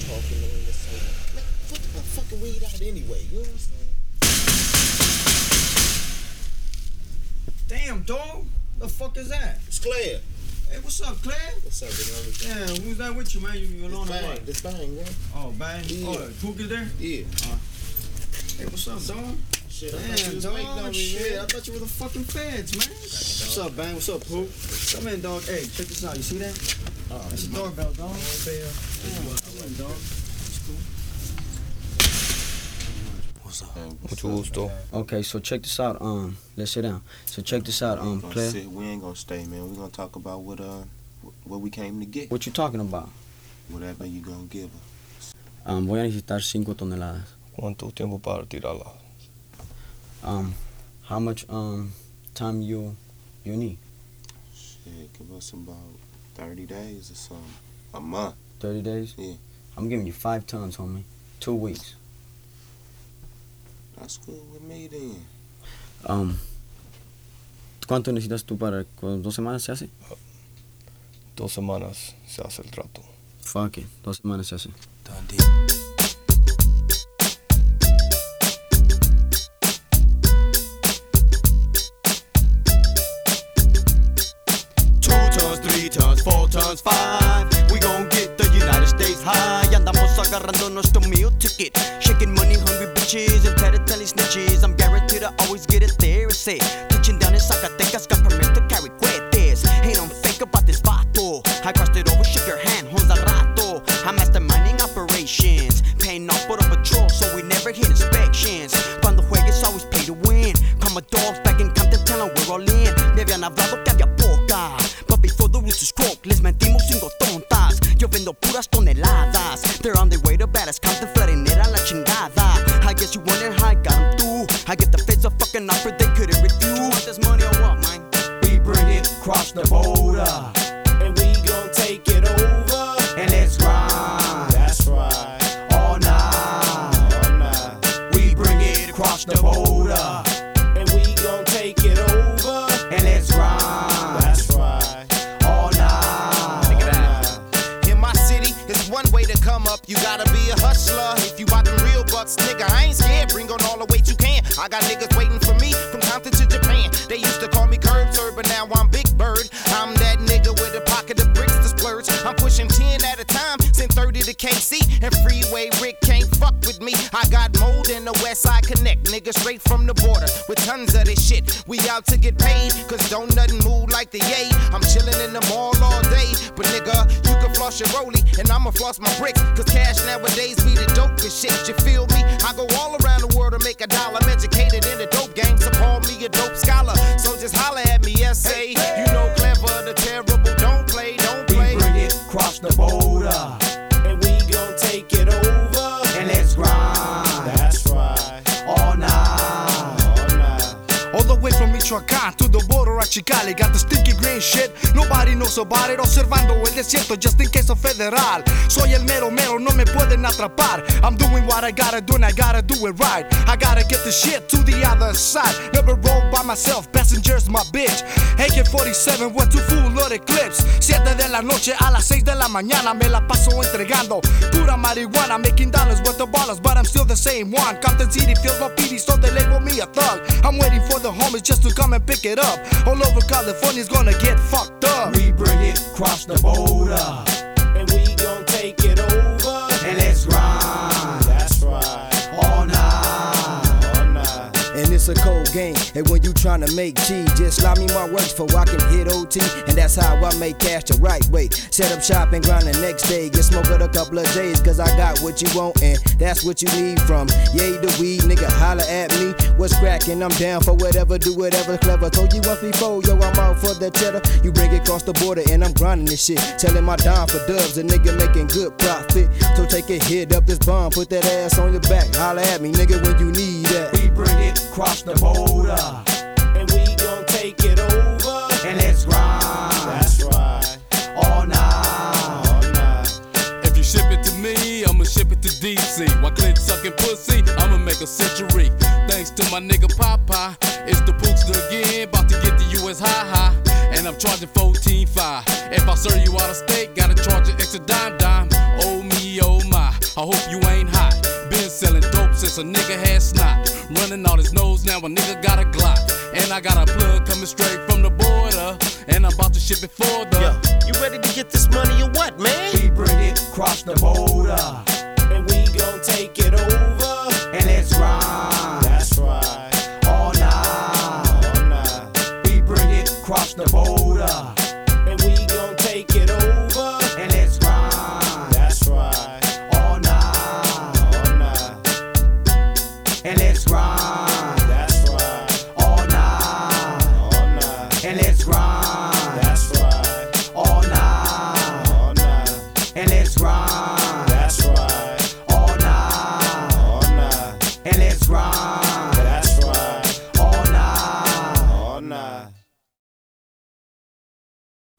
talking on the side. Man, put the fucking weed out anyway, you know what I'm saying? Damn, dog. The fuck is that? It's Claire. Hey, what's up, Claire? What's up, big homie? Yeah, who's that with you, man? You alone or Bang, what? this Bang, man. Oh, Bang. Yeah. Oh, Pook is there? Yeah. Hey, what's up, dog? Shit, I thought you Damn, was waiting on dog. me, Shit, man. I thought you were the fucking feds, man. What's up, Bang? What's up, Pook? Come in, dog. Hey, check this out. You see that? That's the doorbell, dog. Doorbell. Come in, dog. That's cool. What's up? Mucho gusto. Okay, so check this out. Let's sit down. So check this out, We ain't gonna Claire. sit. We ain't gonna stay, man. We gonna talk about what we came to get. What you talking about? Whatever you gonna give us. Voy a necesitar 5 toneladas. ¿Cuánto tiempo para tirarla? How much time you need? Shit, give us about 30 days or something. A month. 30 days? Yeah. I'm giving you 5 tons, homie. 2 weeks. That's good with me then. ¿Cuánto necesitas tú para 2 semanas se hace? 2 semanas se hace el trato. Fuck it, 2 semanas se hace. Done deal. Tons, 4 tons, 5. We gon' get the United States high. Andamos agarrando nuestro meal ticket. Shaking money, hungry bitches and telling snitches. I'm guaranteed to always get it there. Say, touching down in Zacatecas, got permit to carry cohetes. Ain't no fake about this vato. I crossed it over, shook your hand, Honza rato. I'm masterminding operations, paying off for the patrol, so we never hit inspections. Cuando juegues, always play to win. Call my dogs back in Compton, tell 'em we're all in. Me habían hablado que había poca, but before the roosters croak, les mentimos 5 tontas. Yo vendo puras toneladas. They're on their way to Dallas, Compton, flooding it a la chingada. I guess you wonder how I got 'em through. I get the feds a fucking offer they couldn't refuse. You want this money or what, man? We bring it across the border, And we gon' take it over. and let's grind That's right. all night. All night. We bring it across the border, And we gon' take it over. and let's grind That's right. all night. In my city, it's one way to come up. You gotta be a hustler. If you bout them real bucks, nigga, I ain't scared. Bring on all the weight you can. I got niggas waiting for me from Compton to Japan. They used to call me Curb Sir, but now I'm Big Bird. I'm that nigga with a pocket of bricks to splurge. I'm pushing 10 at a time, send 30 to KC. And Freeway Rick can't fuck with me. I got more than the West Side Connect, nigga, straight from the border with tons of this shit. We out to get paid, cause don't nothing move like the yay. I'm chillin' in the mall all day, but nigga, you can floss your rollie, and I'ma floss my bricks, cause cash nowadays be the dopest shit, you feel me? I go all around the world to make a dollar. I'm educated in the dope game, so call me a dope scholar. So just holla at me, SA. You know clever, the terrible, don't play, don't We play. bring it across the border, And we gon' take it over. and let's grind That's right. all night. All night. All the way from Michoacán to the border at Chicali. Got the stinky green shit, nobody knows about it. Observando el desierto just in case of federal. Soy el mero mero, no me pueden atrapar. I'm doing what I gotta do and I gotta do it right. I gotta get the shit to the other side. Never roll by myself, passengers my bitch. AK-47 went to full loaded clips. 7 de la noche a las 6 de la mañana me la paso entregando pura marihuana. Making dollars with the ballers, but I'm still the same one. Compton City feels no pity, so they label me a thug. I'm waiting for the homies just to come and pick it up. All over California's gonna get fucked up. We bring it across the border, And we gon' take it over. and let's grind That's right. all night. All night. And it's a cold game. And when you tryna make cheese, just allow me my works for I can hit OT. And that's how I make cash the right way. Set up shop and grind the next day. Get smoked a couple of days, cause I got what you want and that's what you need from yay to weed. Nigga, holla at me. What's crackin'? I'm down for whatever, do whatever. Clever. Told you once before, yo, I'm out for the cheddar. You bring it across the border and I'm grinding this shit. Telling my dime for dubs, a nigga making good profit. So take a hit up this bomb, put that ass on your back. Holla at me, nigga, when you need that. We bring it across the border, And we gon' take it over. and let's grind That's right. all night. All night. If you ship it to me, I'ma ship it to DC. While Clint sucking pussy, I'ma make a century. Thanks to my nigga Popeye, it's the Pookster again, about to get the US high. And I'm charging 14.5. If I serve you out of state, gotta charge an extra dime. Oh me, oh my. a nigga had snot. Running all his nose, now a nigga got a Glock. And I got a plug coming straight from the border. And I'm about to ship it for the. Yo, you ready to get this